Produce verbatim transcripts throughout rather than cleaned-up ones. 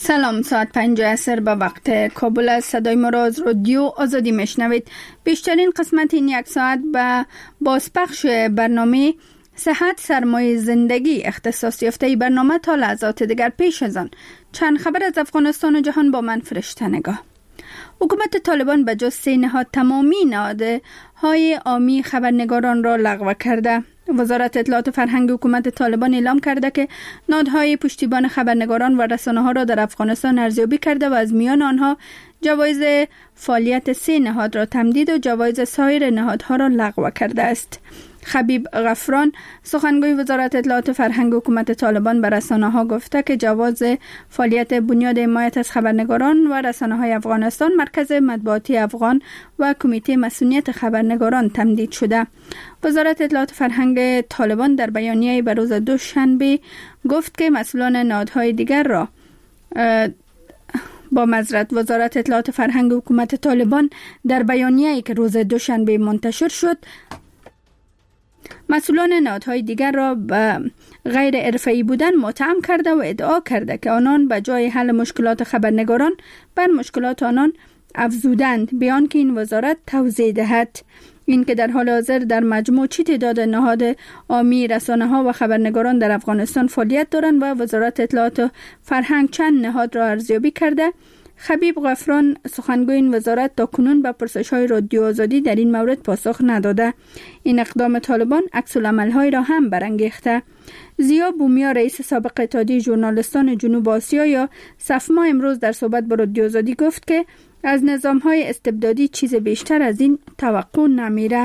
سلام، ساعت پنج عصر به وقت کابل از صدای ما را از رادیو آزادی میشنوید. بیشترین قسمت این یک ساعت به بازپخش برنامه صحت سرمایه زندگی اختصاص یافته برنامه تا لحظات دیگر. پیش از آن چند خبر از افغانستان و جهان با من فرشته نگاه. حکومت طالبان به جز سه نهاد تمامی نهادهای عامی خبرنگاران را لغو کرده. وزارت اطلاعات و فرهنگ حکومت طالبان اعلام کرده که نهادهای پشتیبان خبرنگاران و رسانه‌ها را در افغانستان ارزیابی کرده و از میان آنها جوایز فعالیت سه نهاد را تمدید و جوایز سایر نهادها را لغو کرده است. خبیب غفران، سخنگوی وزارت اطلاعات و فرهنگ حکومت طالبان، به رسانه‌ها گفته که جواز فعالیت بنیاد حمایت از خبرنگاران و رسانه‌های افغانستان، مرکز مطبوعاتی افغان و کمیته مسئولیت خبرنگاران تمدید شده. وزارت اطلاعات و فرهنگ طالبان در بیانیه‌ای به روز دوشنبه گفت که مسئولان نهادهای دیگر را با معذرت وزارت اطلاعات و فرهنگ حکومت طالبان در بیانیه‌ای که روز دوشنبه منتشر شد مسئولان نهادهای دیگر را به غیر حرفه‌ای بودن متهم کرده و ادعا کرده که آنان به جای حل مشکلات خبرنگاران بر مشکلات آنان افزودند، بیان که این وزارت توضیح دهد. این که در حال حاضر در مجموع چی تعداد نهاد عامی رسانه‌ها و خبرنگاران در افغانستان فعالیت دارند و وزارت اطلاعات و فرهنگ چند نهاد را ارزیابی کرده. خبیب غفران، سخنگوی این وزارت، تا کنون به پرسش‌های رادیو آزادی در این مورد پاسخ نداده. این اقدام طالبان عکس‌العمل‌های را هم برانگیخته. زیا بومیا، رئیس سابق اتحادیه ژورنالیستان جنوب آسیا یا سفما، امروز در صحبت با رادیو آزادی گفت که از نظام‌های استبدادی چیز بیشتر از این توقع نمیره.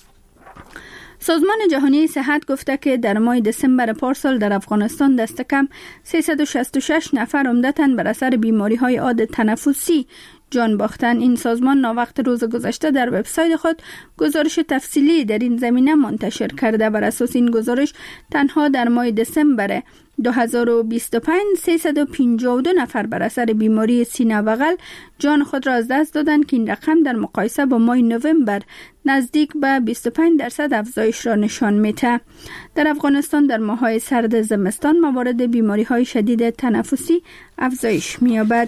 سازمان جهانی صحت گفته که در ماه دسامبر پارسال در افغانستان دست کم سیصد و شصت و شش نفر عمدتاً بر اثر بیماری‌های عاد تنفسی جان باختند. این سازمان ناوقت روز گذشته در وبسایت خود گزارش تفصیلی در این زمینه منتشر کرده. بر اساس این گزارش تنها در ماه دسامبر دو هزار و بیست و پنج سیصد و پنجاه و دو نفر بر اثر بیماری سینه بغل جان خود را از دست دادند که این رقم در مقایسه با ماه نوامبر نزدیک به بیست و پنج درصد افزایش را نشان می‌دهد. در افغانستان در ماه‌های سرد زمستان موارد بیماری‌های شدید تنفسی افزایش می‌یابد.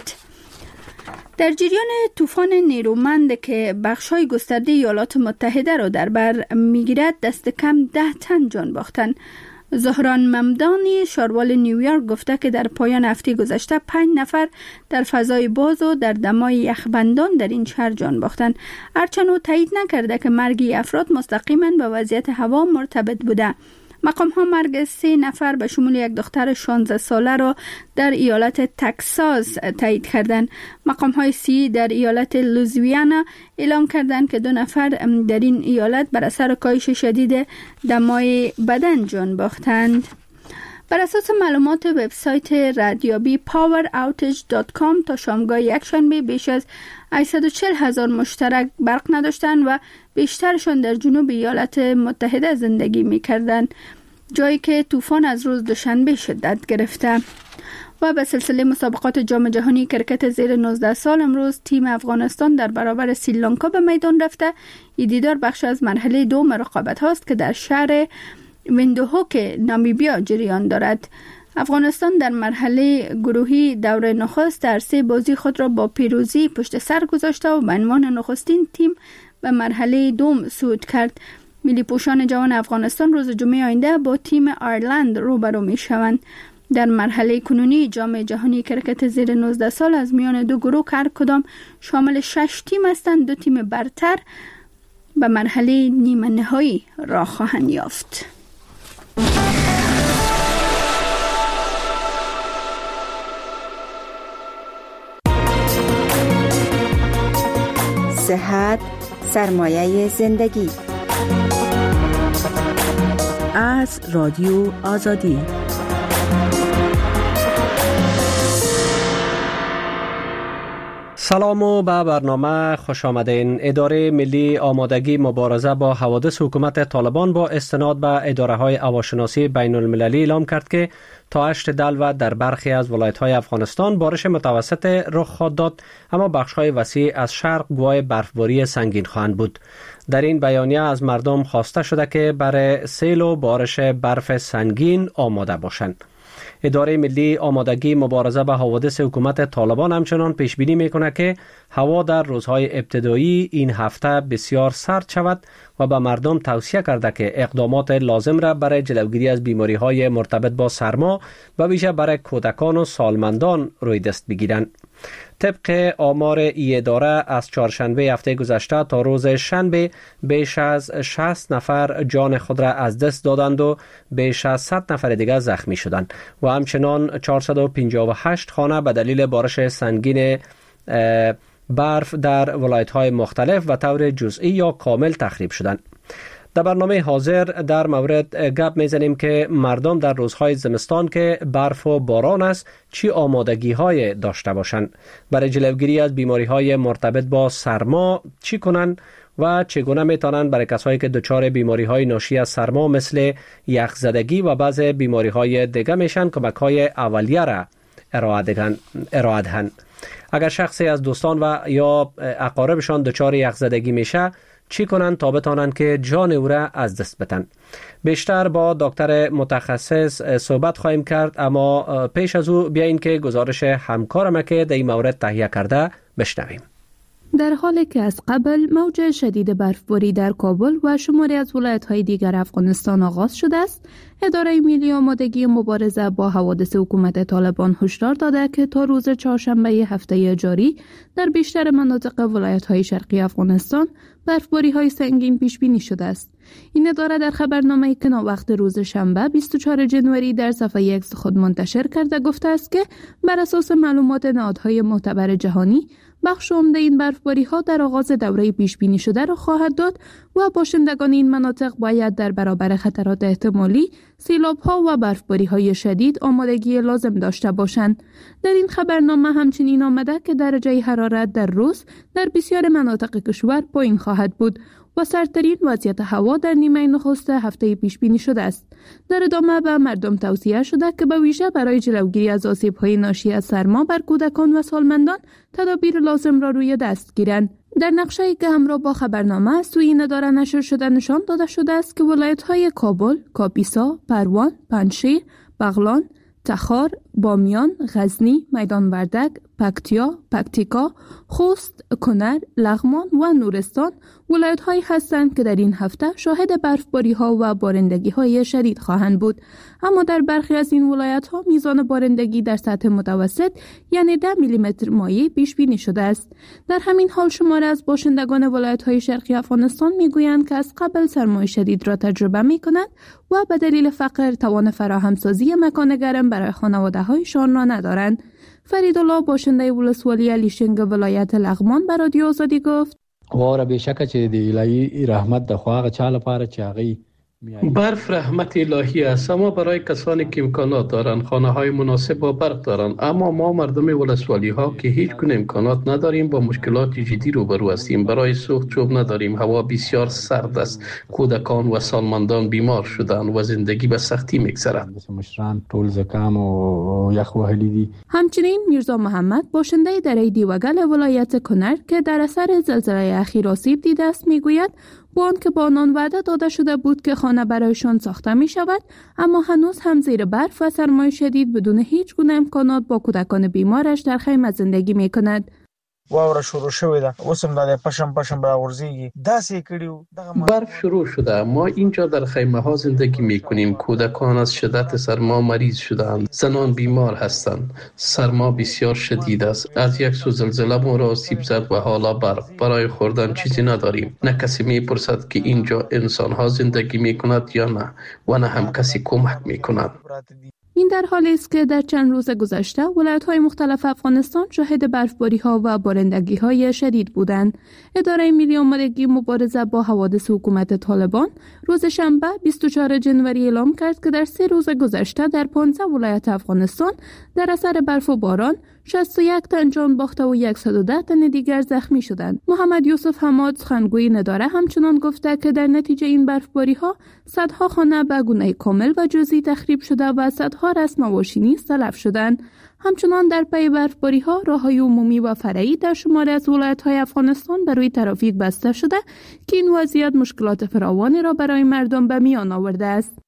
در جریان طوفان نیرومند که بخش‌های گسترده ایالات متحده را در بر می‌گیرد، دست کم ده تن جان باختند. زهران ممدانی، شاروال نیویورک، گفته که در پایان هفته گذشته پنج نفر در فضای باز و در دمای یخبندان در این شهر جان باختند. هرچند او تایید نکرده که مرگ افراد مستقیما به وضعیت هوا مرتبط بوده. مقام ها مرگ سه نفر به شمول یک دختر شانزده ساله را در ایالت تکساس تایید کردند. مقام های سی در ایالت لوزیانا اعلام کردند که دو نفر در این ایالت بر اثر کاهش شدید دمای بدن جان باختند. بر اساس معلومات وبسایت ردیابی پاور اوتیج دات کام تا شامگاه یکشنبه بیش از هشتصد و چهل هزار مشترک برق نداشتند و بیشترشان در جنوب ایالات متحده زندگی می‌کردند، جایی که طوفان از روز دوشنبه شدت گرفته. و به سلسله مسابقات جام جهانی کرکت زیر نوزده سال امروز تیم افغانستان در برابر سریلانکا به میدان رفته. این دیدار بخش از مرحله دوم رقابت هاست که در شهر ویندهوک نامیبیا جریان دارد. افغانستان در مرحله گروهی دور نخست در سه بازی خود را با پیروزی پشت سر گذاشته و به عنوان نخستین تیم به مرحله دوم صعود کرد. ملی پوشان جوان افغانستان روز جمعه آینده با تیم آیرلند روبرو می شوند. در مرحله کنونی جام جهانی کرکت زیر نوزده سال از میان دو گروه هر کدام شامل شش تیم هستند. دو تیم برتر به مرحله نیمه نهایی راه خواهند یافت. صحت سرمایه زندگی از رادیو آزادی. سلام و به برنامه خوش آمدین. اداره ملی آمادگی مبارزه با حوادث حکومت طالبان با استناد به اداره های هواشناسی بین المللی اعلام کرد که تا هشت دلو در برخی از ولایت های افغانستان بارش متوسط رخ خواهد داد، اما بخش های وسیع از شرق گواه برفباری سنگین خواهند بود. در این بیانیه از مردم خواسته شده که برای سیل و بارش برف سنگین آماده باشند. اداره ملی آمادگی مبارزه با حوادث حکومت طالبان همچنان پیش بینی میکنه که هوا در روزهای ابتدایی این هفته بسیار سرد شود و به مردم توصیه کرده که اقدامات لازم را برای جلوگیری از بیماری های مرتبط با سرما و ویژه برای کودکان و سالمندان روی دست بگیرند. طبق آمار ای اداره از چهارشنبه هفته گذشته تا روز شنبه بیش از شصت نفر جان خود را از دست دادند و بیش از صد نفر دیگر زخمی شدند و همچنان چهارصد و پنجاه و هشت خانه به دلیل بارش سنگین برف در ولایت‌های مختلف و طور جزئی یا کامل تخریب شدند. در برنامه حاضر در مورد گپ میزنیم که مردم در روزهای زمستان که برف و باران است چی آمادگی های داشته باشند، برای جلوگیری از بیماری های مرتبط با سرما چی کنند و چگونه میتونند برای کسایی که دچار بیماری های ناشی از سرما مثل یخزدگی و بعض بیماری های دیگه میشن کمک های اولیه را ارائه دهند. اگر شخصی از دوستان و یا اقاربشان دچار یخزدگی میشه چی کنند تا بتانند که جان او را از دست بدن؟ بیشتر با دکتر متخصص صحبت خواهیم کرد، اما پیش از او بیاین که گزارش همکارم که در این مورد تهیه کرده بشنویم. در حالی که از قبل موج شدید برفباری در کابل و شماری از ولایت‌های دیگر افغانستان آغاز شده است، اداره ملی آمادگی مبارزه با حوادث حکومت طالبان هشدار داده که تا روز چهارشنبه هفته جاری در بیشتر مناطق ولایت‌های شرقی افغانستان برفباری‌های سنگین پیش بینی شده است. این اداره در خبرنامه‌ای که وقت روز شنبه بیست و چهارم ژانویه در صفحه اکس خود منتشر کرده گفته است که بر اساس معلومات نهادهای معتبر جهانی بخش عمده این برفباری‌ها در آغاز دوره پیش بینی شده را خواهد داد و باشندگان این مناطق باید در برابر خطرات احتمالی سیلاب‌ها و برفباری‌های شدید آمادگی لازم داشته باشند. در این خبرنامه همچنین آمده که درجه حرارت در روز در بسیار مناطق کشور پایین خواهد بود و سردترین وضعیت هوا در نیمه نخست هفته پیش بینی شده است. در ادامه به مردم توصیه شده که به ویژه برای جلوگیری از آسیب‌های ناشی از سرما بر کودکان و سالمندان تدابیر لازم را روی دست گیرند. در نقشه‌ای که همراه با خبرنامه از سوی این اداره نشر شده نشان داده شده است که ولایت‌های کابل، کاپیسا، پروان، پنجشیر، بغلان، تخار، بامیان، غزنی، میدان وردک، پکتیا، پکتیکا، خوست، کنر، لغمان و نورستان ولایت‌هایی هستند که در این هفته شاهد برفباری‌ها و بارندگی‌های شدید خواهند بود. اما در برخی از این ولایت‌ها میزان بارندگی در سطح متوسط یعنی ده میلیمتر مایع پیش بینی شده است. در همین حال شماری از باشندگان ولایت‌های شرقی افغانستان میگویند که از قبل سرمای شدید را تجربه می‌کنند و به دلیل فقر توان فراهمسازی مکان گرم برای خانواده‌هایشان را ندارند. فریدالله باشنده ولسوالی لیشنگ ولایت لغمان به رادیو آزادی گفت: واوره بشکه چې د الهی رحمت د خو هغه چا لپاره چې هغه برف رحمت الهی است، اما برای کسانی که امکانات دارند، خانه های مناسب با برق دارند. اما ما مردم ولسوالی ها که هیچ گونه امکانات نداریم با مشکلات جدی روبرو هستیم. برای سوخت چوب نداریم، هوا بسیار سرد است، کودکان و سالمندان بیمار شدند و زندگی به سختی میگذرد. مشران ټول زکام او یخ وهلی دي. همچنین میرزا محمد باشنده دره دیوگل ولایت کنر که در اثر زلزله اخیر آسیب دیده است میگوید با آنکه با آنان وعده داده شده بود که خانه برایشان ساخته می شود، اما هنوز هم زیر برف و سرمای شدید بدون هیچ گونه امکانات با کودکان بیمارش در خیمه زندگی می کند. واوره شروع شوې ده، اوس هم د پشم پشم راغورځيږي، داسې کړیو. برف شروع شده. ما اینجا در خیمه ها زندگی می کنیم. کودکان از شدت سرما مریض شدند، زنان بیمار هستند. سرما بسیار شدید است. از یک سو زلزله ما را آسیب زد و حالا برف. برای خوردن چیزی نداریم. نه کسی می پرسد که اینجا انسان ها زندگی می کند یا نه، و نه هم کسی کمک می کند. این در حالی است که در چند روز گذشته ولایت‌های مختلف افغانستان شاهد برفباری‌ها و بارندگی‌های شدید بودند. اداره ملی آمادگی مبارزه با حوادث حکومت طالبان روز شنبه بیست و چهارم ژانویه اعلام کرد که در سه روز گذشته در پانزده ولایت افغانستان در اثر برف و باران شصت و یک تن جان باخته و صد و ده تن دیگر زخمی شدند. محمد یوسف حماد سخنگوی نداره همچنان گفته که در نتیجه این برفباری‌ها صدها خانه به گونه کامل و جزئی تخریب شده و صدها رسم ماشینی تلف شدند. همچنان در پی برفباری‌ها راه‌های عمومی و فرعی در شماری از ولایت‌های افغانستان برای ترافیک بسته شده که این وضعیت مشکلات فراوانی را برای مردم به میان آورده است.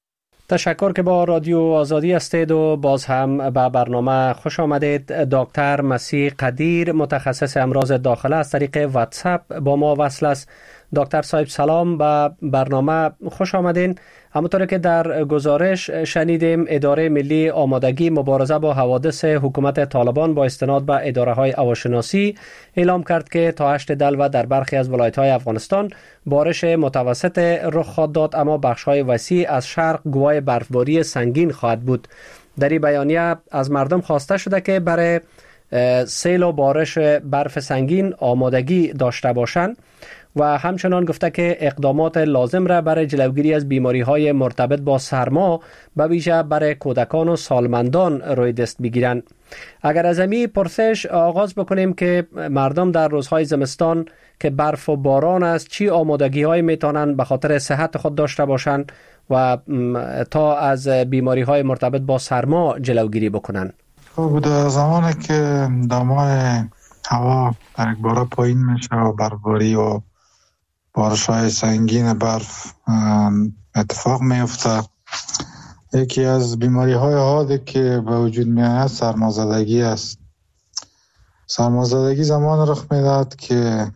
تشکر که با رادیو آزادی هستید و باز هم به برنامه خوش آمدید. دکتر مسیح قدیر متخصص امراض داخله از طریق واتساپ با ما وصل است. دکتر صاحب سلام، به برنامه خوش آمدین. همونطور که در گزارش شنیدیم، اداره ملی آمادگی مبارزه با حوادث حکومت طالبان با استناد به اداره های هواشناسی اعلام کرد که تا هشت دلو در برخی از ولایت های افغانستان بارش متوسط رخ خواهد داد، اما بخش های وسیع از شرق گواه برفباری سنگین خواهد بود. در این بیانیه از مردم خواسته شده که برای سیل و بارش برف سنگین آمادگی داشته باشند و همچنان گفته که اقدامات لازم را برای جلوگیری از بیماری های مرتبط با سرما به ویژه برای کودکان و سالمندان روی دست بگیرند. اگر از این پرسش آغاز بکنیم که مردم در روزهای زمستان که برف و باران است چی آمادگی های میتونن به خاطر صحت خود داشته باشند و تا از بیماری های مرتبط با سرما جلوگیری بکنن؟ خب در زمانی که دمای هوا در یک باره پایین میشه و برفباری و بارش های سنگین برف اتفاق میفته، یکی از بیماری های حاده که به وجود میاد سرمازدگی است. سرمازدگی زمان رخ میداد که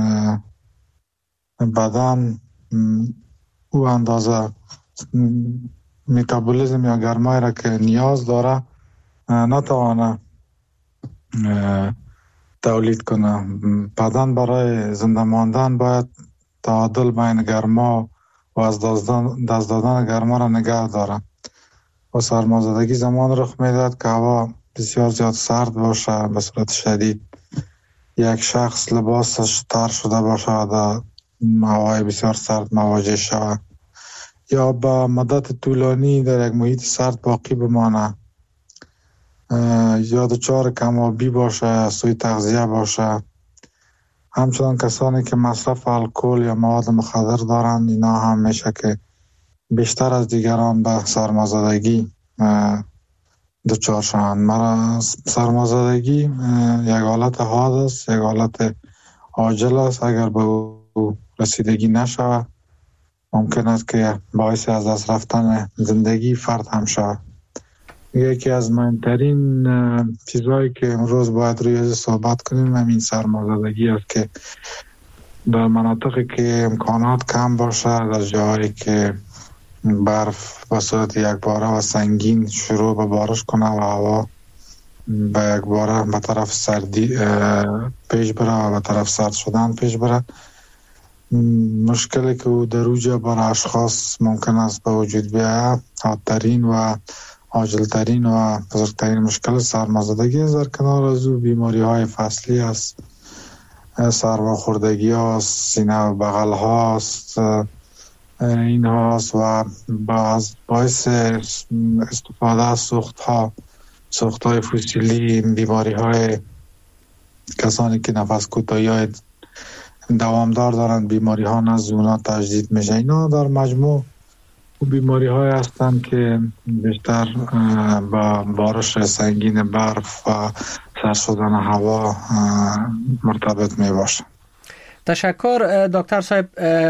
بدن او اندازه متابولیزم یا گرمای را که نیاز داره نتوانه تولید کنه. بدن برای زنده ماندن باید تعادل بین گرما و از دست دادن گرما را نگه داره و سرمازدگی زمان رخ میداد که هوا بسیار زیاد سرد باشه به صورت شدید، یک شخص لباسش تر شده باشه و هوای بسیار سرد مواجه شود یا به مدت طولانی در یک محیط سرد باقی بمانه یا دچار کم‌آبی باشه، سوء تغذیه باشه. همچنان کسانی که مصرف الکل یا مواد مخدر دارند اینا هم میشه که بیشتر از دیگران به سرمازدگی دچار شوند. مرا سرمازدگی یک حالت حاد است، یک حالت عاجل است. اگر به او رسیدگی نشود ممکن است که باعث از دست رفتن زندگی فرد هم شود. یکی از مهمترین چیزهایی که امروز باید روی از صحبت کنیم همین سرمازدگی است که در مناطقی که امکانات کم باشه، در جاهایی که برف به صورت یک باره و سنگین شروع به بارش کنه و هوا به یک باره به طرف سردی پیش بره و به طرف سرد شدن پیش بره، مشکلی که او در اوجا برای اشخاص ممکن است به وجود بیاید حادترین و عاجلترین و بزرگترین مشکل سرمازدگی است. در کنار از او بیماری های فصلی است، سرماخوردگی هاست، سینه و بغل هاست، این هاست و باعث استفاده از سوخت ها سوخت های فسیلی، بیماری های کسانی که نفس کوتاهی های دوامدار دارند، بیماری ها نزد اونا تجدید میشه. اینا در مجموع بیماری های هستند که بیشتر با بارش سنگین برف و سرد شدن هوا مرتبط می باشه. تشکر دکتر صاحب.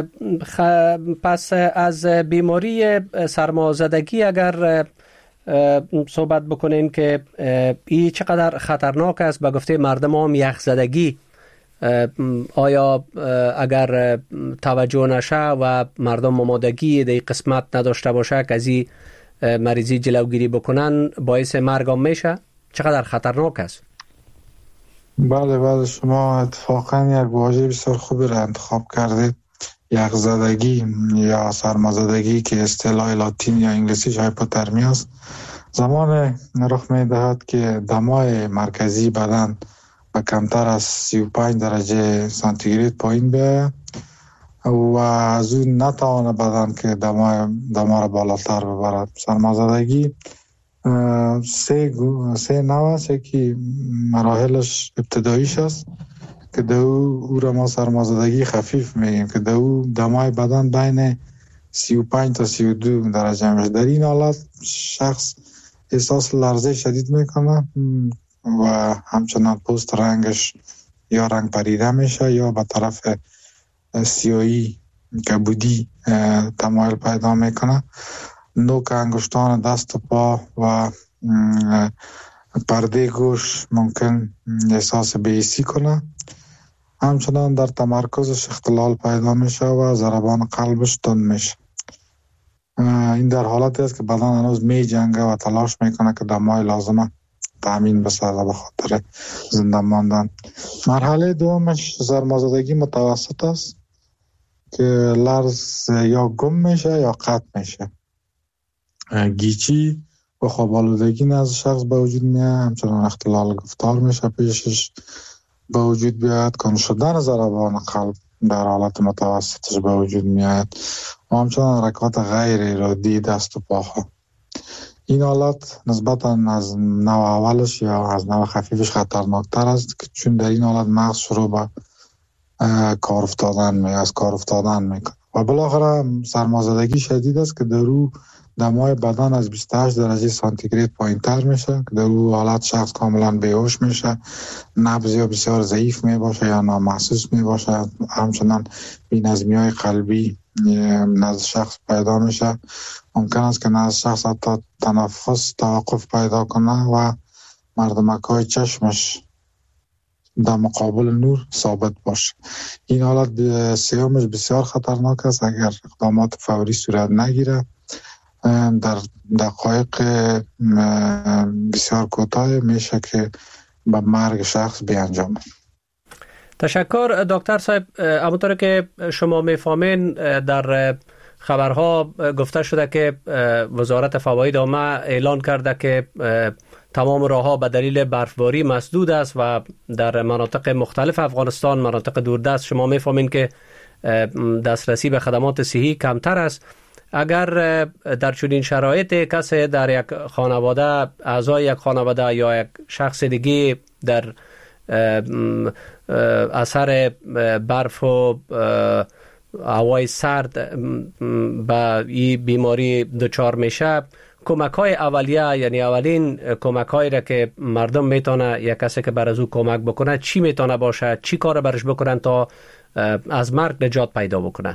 پس از بیماری سرمازدگی اگر صحبت بکنیم که این چقدر خطرناک است به گفته مردم هم یخزدگی، آیا اگر توجه نشه و مردم آمادگی در قسمت نداشته باشه که از این مریضی جلوگیری بکنن باعث مرگ هم میشه؟ چقدر خطرناک است؟ بله بله، شما اتفاقا یک واژه بسیار خوبی را انتخاب کردید، یخزدگی یا سرمازدگی که اصطلاح لاتین یا انگلیسیش هایپوترمی است. زمان رخ میدهد که دمای مرکزی بدن و کمتر از سی و پنج درجه سانتیگراد پایین بیاید و از اون نتوانه بدن که دمای دما را بالاتر ببرد. سرمازدگی سه سه نوع است که مراحلش ابتداییش است که دو او را ما سرمازدگی خفیف میگیم که دو دمای بدن بین سی و پنج تا سی و دو درجه میشه. در این حالت شخص احساس لرزه شدید میکنه و همچنان پوست رنگش یا رنگ پریده میشه یا به طرف سیاهی کبودی تمایل پیدا میکنه نوک انگشتان دست و پا و پرده گوش ممکن احساس بی‌حسی کنه. همچنان در تمرکزش اختلال پیدا میشه و ضربان قلبش تند میشه. این در حالتی است که بدن هنوز می جنگه و تلاش میکنه که دمای لازمه تامین بسازه به خاطر زنده ماندن. مرحله دومش سرمازدگی متوسط است که لرز یا گم میشه یا قطع میشه. گیچی و خواب آلودگی نزد شخص به وجود میاد، همچنان اختلال گفتار میشه پیشش به وجود بیاید، کم شدن ضربان قلب در حالت متوسطش به وجود میاد و همچنان حرکات غیر ارادی دست و پاها. این حالت نسبتا از نوع اولش یا از نوع خفیفش خطرناکتر است که چون در این حالت مغز شروع به کار افتادن می از کار افتادن میکنه و بالاخره سرمازدگی شدید است که در او دمای بدن از بیست و هشت درجه سانتیگراد پایین تر میشه که در او حالت شخص کاملا بیهوش میشه، نبض یا بسیار ضعیف می باشه یا نامحسوس می باشه، همچنان بی‌نظمی های قلبی نزد شخص پیدا میشه. ممکن است که نزد شخص حتی تنفس توقف پیدا کنه و مردمک های چشمش در مقابل نور ثابت باشه. این حالت سیومش بسیار خطرناک است. اگر اقدامات فوری صورت نگیره در دقایق بسیار کوتاه میشه که به مرگ شخص بیانجامه. تشکر دکتر صاحب. همونطور که شما میفهمین در خبرها گفته شده که وزارت فواید عامه اعلان کرده که تمام راهها به دلیل برفباری مسدود است و در مناطق مختلف افغانستان، مناطق دوردست، شما میفهمین که دسترسی به خدمات صحی کمتر است. اگر در چنین شرایط کسی در یک خانواده، اعضای یک خانواده یا یک شخص دیگه در اثر برف و هوای سرد به این بیماری دچار میشه، کمک های اولیه، یعنی اولین کمک هایی را که مردم میتونه یک کسی که بر از او کمک بکنه چی میتونه باشه؟ چی کار برش بکنن تا از مرگ نجات پیدا بکنه؟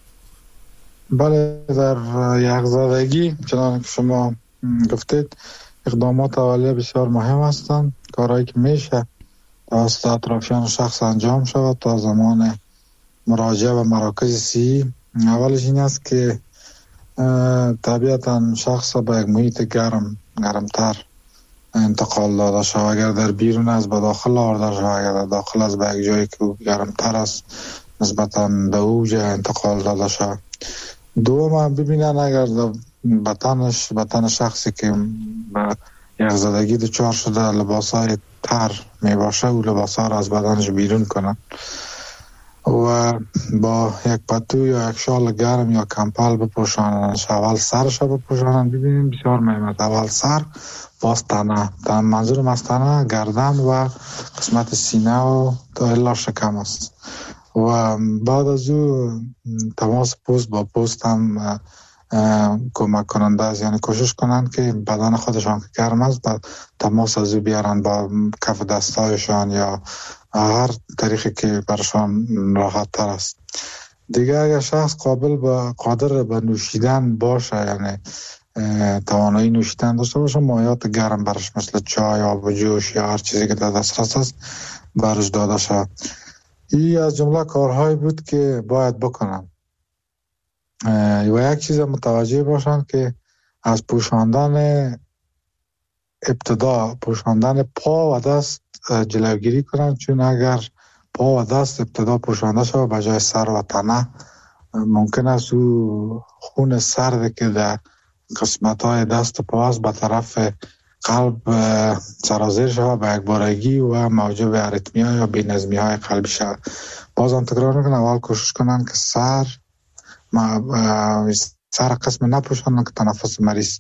بله، در یخزدگی چنانکه شما گفتید اقدامات اولیه بسیار مهم هستند. کارهایی که میشه توسط اطرافیان شخص انجام شود تا زمان مراجعه به مراکز صحی. اولش این است که طبیعتا شخص به یک محیط گرم گرمتر انتقال داده شود. اگر در بیرون از به داخل آورده شود، اگر در داخل از به یک جایی که گرمتر است نسبتا به اوج انتقال داده شود. دوم ببینن اگر بدنش بدن شخصی که به یخزدگی دچار شده لباسای تر می باشه و لباسا را از بدنش بیرون کنن و با یک پتو یا یک شال گرم یا کمپل بپوشانن. اول سرش بپوشانن. ببینیم بسیار مهم است. اول سر، باز تنه. تن منظورم از تنه گردن و قسمت سینه و تا الا شکم است. و بعد از او تماس پوست با پوست هم کمک کننده است. یعنی کوشش کنن که بدن خودشان که گرم است تماس از او بیارن با کف دستایشان یا هر طریقی که برشان راحت تر است. دیگه اگر شخص قابل به قادر به نوشیدن باشه، یعنی توانایی نوشیدن داشته باشه، مایعات گرم برش مثل چای، آب جوش یا هر چیزی که در دسترس است برش داده شد. این از جمله کارهایی بود که باید بکنم. و یک چیز متوجه باشن که از پوشاندن ابتدا پوشاندن پا و دست جلوگیری کنن، چون اگر پا و دست ابتدا پوشانده شود به جای سر و تنه ممکن است او خون سرد که در قسمت های دست و پا است به طرف قلب سرازیر شود به یک بارگی و موجب اریتمیا یا بی‌نظمی های قلبی شود. بازم تکرار میکنم، اول کوشش کنن که سر سر قسم نپوشانن که تنفس مریض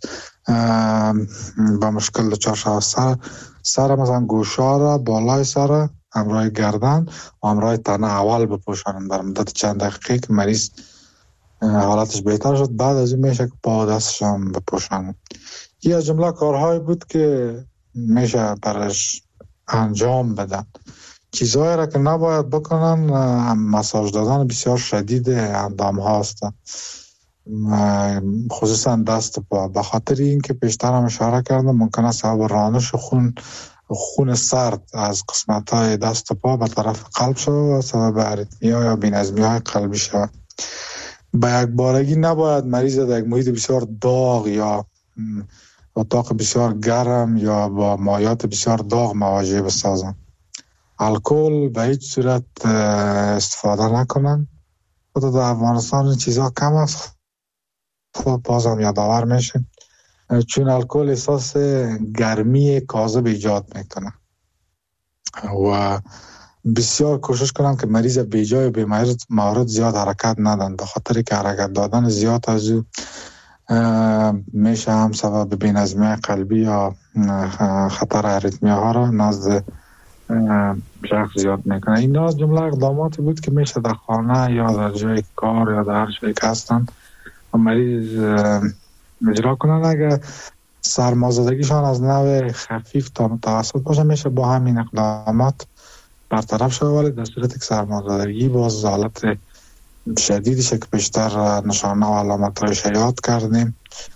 با مشکل دچار شود. سر سر مثلا گوشا را، بالای سر، همراه گردن و همراه تنه اول بپوشانن در مدت چند دقیقه که مریض حالتش بهتر شد. بعد از این میشه که پا و دستش هم بپوشانن. این از جمله کارهایی بود که میشه برش انجام بدن. چیزهایی را که نباید بکنن مساج دادن بسیار شدید اندام ها هستن. خصوصا دست پا. به خاطر اینکه پیشتر هم اشاره کردم ممکنه سبب رانش خون خون سرد از قسمت های دست پا به طرف قلب شود و سبب اریتمیا یا بی‌نظمی های قلبی شود. به یک بارگی نباید مریض در یک محیط بسیار داغ یا اتاق بسیار گرم یا با مایات بسیار داغ مواجه بسازن. الکل به هیچ صورت استفاده نکنن. خود در افغانستان این چیزها کم است، خود بازم یادآور میشه، چون الکل احساس گرمی کاذب ایجاد میکنه و بسیار کوشش کنم که مریض به جای به مورد زیاد حرکت ندن، به خاطر که حرکت دادن زیاد از او میشه هم سبب بی‌نظمی قلبی یا خطر اریتمیا ها را نزد شخص زیاد میکنه. این جمله اقداماتی بود که میشه در خانه یا در جای کار یا در هر جایی که هستن مریض اجرا کنن. اگر سرمازدگیشان از نوع خفیف تا متوسط باشه میشه با همین اقدامات برطرف شد، ولی در صورتی که سرمازدگی باز حالت شدیدی که بیشتر نشانه و علامت‌های شیاد کردیم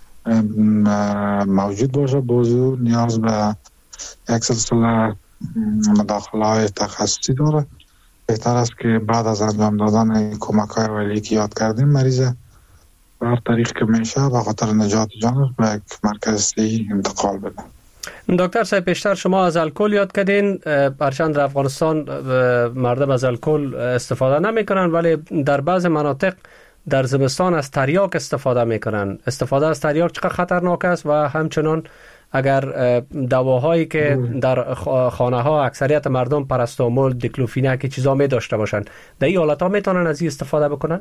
موجود باشه، بازو نیاز به یک سلسله مداخله های تخصصی داره. بهتر است که بعد از انجام دادن کمک های اولیه که یاد کردیم مریض به هر طریق که میشه به خاطر نجات جانش به یک مرکز صحی انتقال بده. دکتر صاحب، پیشتر شما از الکل یاد کردین. پرچند در افغانستان مردم از الکل استفاده نمی کنن، ولی در بعض مناطق در زمستان از تریاک استفاده می کنن. استفاده از تریاک چقدر خطرناک است و همچنان اگر دواهایی که در خانه ها اکثریت مردم پاراستامول، دیکلوفیناک چیزا می داشته باشن، در این حالت ها می تونن از این استفاده بکنن؟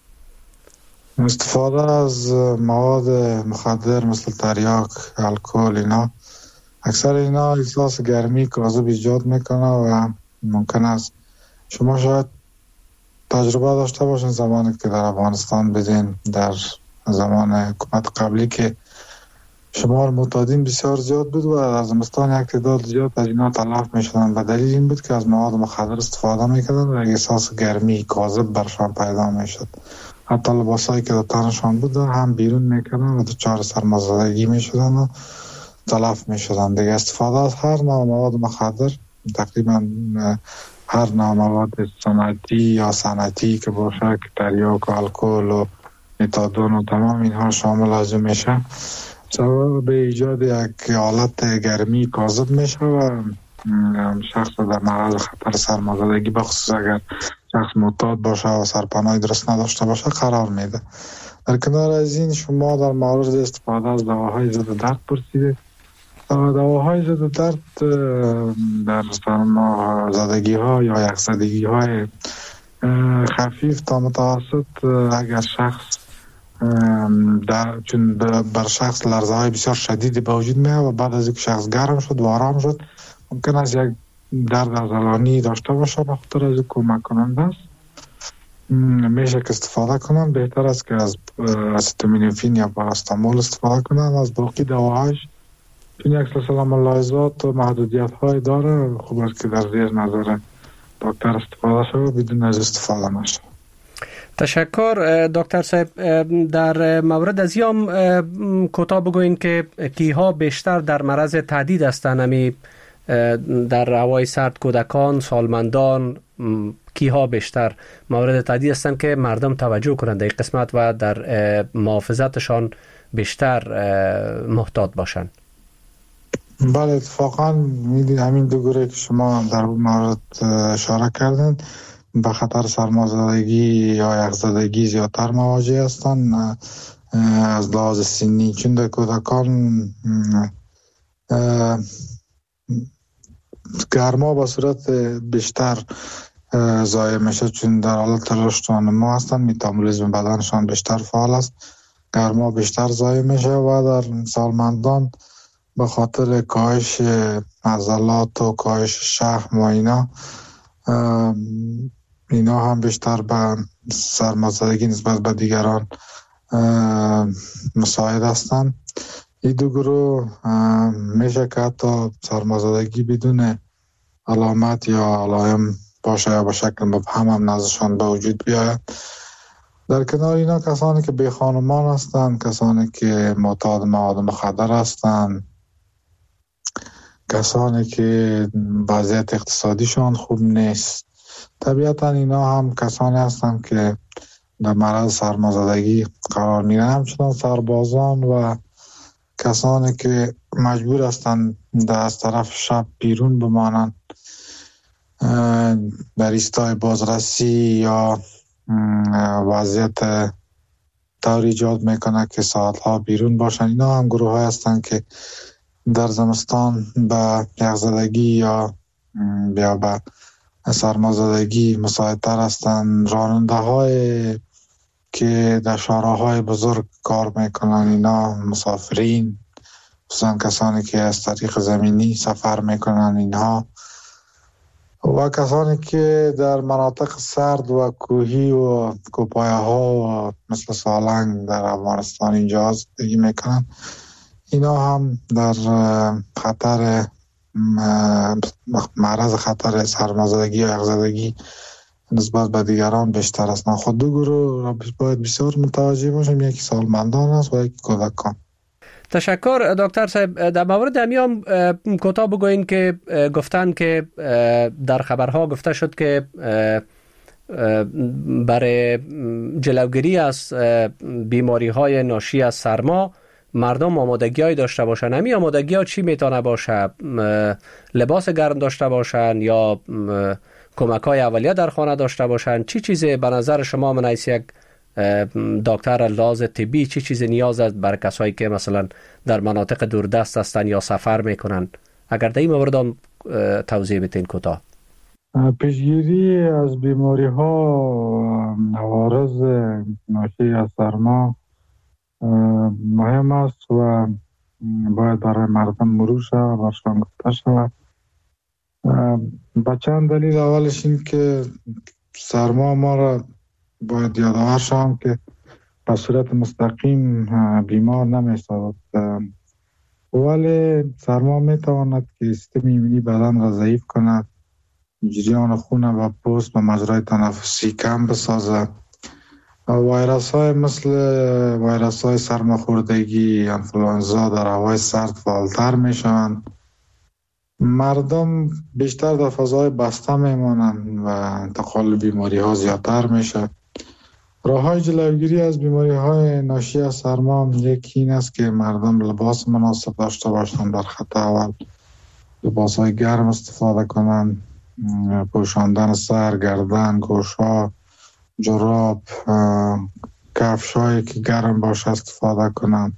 استفاده از مواد مخدر مثل تریاک، الکل، اینا اکثر اینا احساس گرمی کاذب ایجاد میکنه و ممکن است شما شاید تجربه داشته باشین زمانی که در افغانستان بدین در زمان حکومت قبلی که شمار معتادین بسیار زیاد بود و در زمستان یک تعداد زیاد از اینا تلف میشدن. به دلیل این بود که از مواد مخدر استفاده میکردن و احساس گرمی کاذب برشان پیدا میشد. حتی لباسایی که در تنشان بود هم بیرون میکردن و دچار سرمازدگی میشدن و تلف میشدن. دیگه استفاده از هر نوع مواد مخدر، تقریبا هر نوع مواد صنعتی یا صنعتی که باشه که تریاک و الکل و متادون و تمام اینها شامل از میشه، سبب به ایجاد یک حالت گرمی کاذب میشه و شخص در معرض خطر سرمازدگی بخصوص اگر شخص معتاد باشه و سرپناه درست نداشته باشه قرار میده. در کنار از این شما در مورد استفاده از دواهای ضد درد پرسیده. دواهای ضد درد در سرمازدگی ها یا یخزدگی های خفیف تا متوسط اگر شخص در چون بر شخص لرزه های بسیار شدیدی به وجود میاد و بعد از اینکه شخص گرم شد و آرام شد ممکن است یک درد عضلانی داشته باشه، به خاطر از کمک کننده است میشه که استفاده کنن. بهتر است که از استامینوفین یا پاراستامول استفاده کنن. از باقی دواهاش چون یک سلسله ملاحظات و محدودیت های داره، خوب است که در زیر نظر دکتر استفاده شود بدون از استفاده نشه. تشکر دکتر صاحب. در مورد از یام کوتاه بگوین که کیها بیشتر در معرض تهدید هستند؟ امی در هوای سرد کودکان، سالمندان، کیها بیشتر مورد تهدید هستند که مردم توجه کنند در این قسمت و در محافظتشان بیشتر محتاط باشند؟ بله، اتفاقا میدید همین دو گروه که شما در اون مورد اشاره کردن به خطر سرمازدگی یا یخزدگی زیادتر مواجه هستند از لحاظ سنی، چون در کودکان گرما با صورت بیشتر ضایع میشه، چون در حالت رشد و نمو هستن، متابولیسم بدنشان بیشتر فعال است، گرما بیشتر ضایع میشه و در سالمندان به خاطر کاهش عضلات و کاهش شحم و اینا اینا هم بیشتر به سرمازدگی نسبت به دیگران مساعد هستند. این دو گروه میشه که حتی سرمازدگی بدون علامت یا علائم باشه یا به شکل مبهم هم نزدشان به وجود بیاید در کنار اینا کسانی که بی خانمان هستند، کسانی که معتاد مواد مخدر هستند، کسانی که وضعیت اقتصادیشان خوب نیست، طبیعتا اینا هم کسانی هستند که در معرض سرمازدگی قرار می‌گیرند. همچنان سربازان و کسانی که مجبور هستند در از طرف شب بیرون بمانند، در ایستای بازرسی یا وضعیت طور ایجاد میکنه که ساعتها بیرون باشن، اینا هم گروه های هستند که در زمستان به یخزدگی یا یا به سرمازدگی مساعدتر هستند. راننده های که در شاراهای بزرگ کار میکنن، اینا مسافرین، خصوصا کسانی که از طریق زمینی سفر میکنن، اینها و کسانی که در مناطق سرد و کوهی و کوپایه ها و مثل سالنگ در افغانستان اینجا زندگی میکنن، اینا هم در خطر معرض خطر سرمازدگی یا یخزدگی نسبت به دیگران بیشتر است. خود دو گروه را باید بسیار متوجه باشیم، یکی سالمندان است و یکی کودکان. تشکر دکتر صاحب. در مورد امیام کوتاه بگوین که گفتن که در خبرها گفته شد که برای جلوگیری از بیماری های ناشی از سرما مردم آمادگی های داشته باشن. امی آمادگی ها چی میتونه باشه؟ لباس گرم داشته باشن یا کمک های اولیه در خانه داشته باشن؟ چی چیزی به نظر شما من حیث یک دکتر لحاظ طبی چی چیزی نیاز است برای کسایی که مثلا در مناطق دوردست هستن یا سفر میکنن؟ اگر در این مورد هم توضیح بدین کوتاه. پیشگیری از بیماری ها عوارض ناشی از سرما مهم است و باید برای مردم مرور شود، برشان گفته شود. به چند دلیل. اولش این که سرما ما را باید یادآور شوم که به صورت مستقیم بیمار نمی‌سازد، ولی سرما میتواند که سیستم ایمنی بدن را ضعیف کند، جریان خون و پوست و مجرای تنفسی کم بسازد. ویروس های مثل ویروس های سرماخوردگی، انفلوانزا در هوای سرد فعالتر می شوند. مردم بیشتر در فضای بسته می مانند و انتقال بیماری ها زیادتر می شود. راه های جلوگیری از بیماری های ناشی از سرما یکی این است که مردم لباس مناسب داشته باشند. در خط اول لباس های گرم استفاده کنند، پوشاندن سر، گردن، گوش ها، جراب، کفش هایی که گرم باشه استفاده کنند.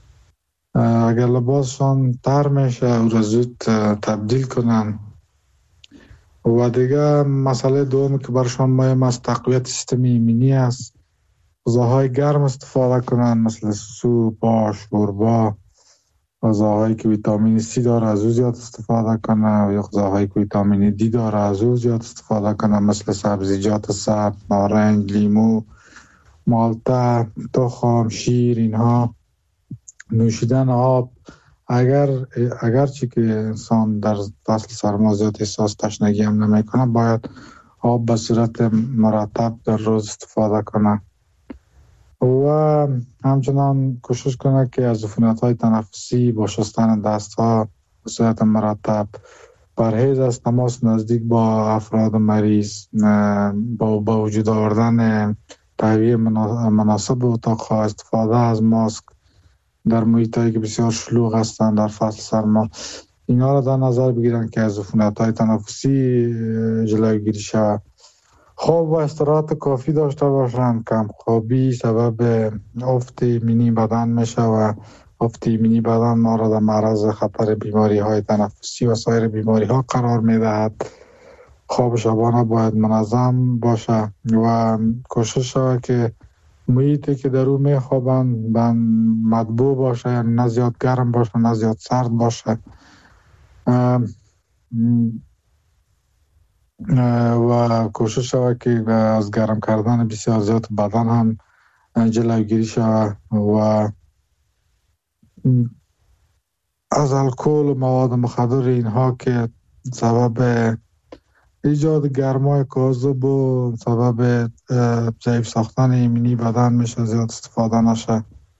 اگر لباسشان تر میشه او را زود تبدیل کنند. و دیگه مسئله دوم که برشان مهم است تقویت سیستم ایمنی است. غذاهای گرم استفاده کنند مثل سوپ، آش، شوربا. غذاهایی که ویتامین سی داره از او زیاد استفاده کنند، یا غذاهایی که ویتامین دی داره از او زیاد استفاده کنند مثل سبزیجات سرد، نارنج، لیمو، مالته، تخم، شیر. اینها نوشیدن آب. اگر اگرچه که انسان در فصل سرما زیاد احساس تشنگی هم نمیکنه، باید آب به صورت مرتب در روز استفاده کنه و همچنان کوشش کنه که از عفونت‌های تنفسی با شستن دست‌ها به صورت مرتب، پرهیز از تماس نزدیک با افراد مریض، با با وجود آوردن تهویه مناسب اتاق‌ها، استفاده از ماسک در محیطایی که بسیار شلوغ هستند در فصل سرما، اینا را در نظر بگیرن که از عفونت‌های تنفسی جلوگیری شود. خواب و استراحت کافی داشته باشند. کم خوابی سبب افت ایمنی بدن میشه و افت ایمنی بدن ما را در معرض خطر بیماری های تنفسی و سایر بیماری ها قرار میدهد. خواب شبانه باید منظم باشه و کوشش شود که محیطی که در او میخوابند مطبوع باشه، یعنی نه زیاد گرم باشه نه زیاد سرد باشه و کوشش شود که از گرم کردن بسیار زیاد بدن هم جلوگیری شود و از الکل و مواد مخدر اینها که سبب ایجاد گرمای کاذب و سبب ضعیف ساختن ایمنی بدن میشه زیاد استفاده نشه.